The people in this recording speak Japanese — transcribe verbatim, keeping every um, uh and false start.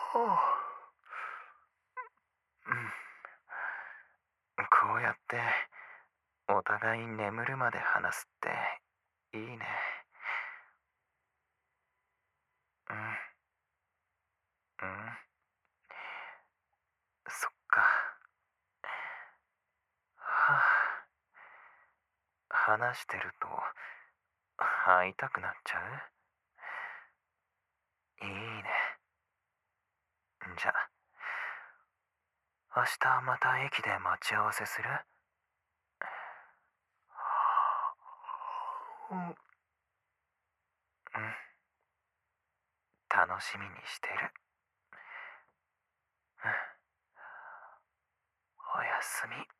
うん、こうやってお互い眠るまで話すっていいね。うん、うん、そっか。はあ、話してると会いたくなっちゃう。いいね。じゃあ、明日また駅で待ち合わせする？うん、楽しみにしてる。うん、おやすみ。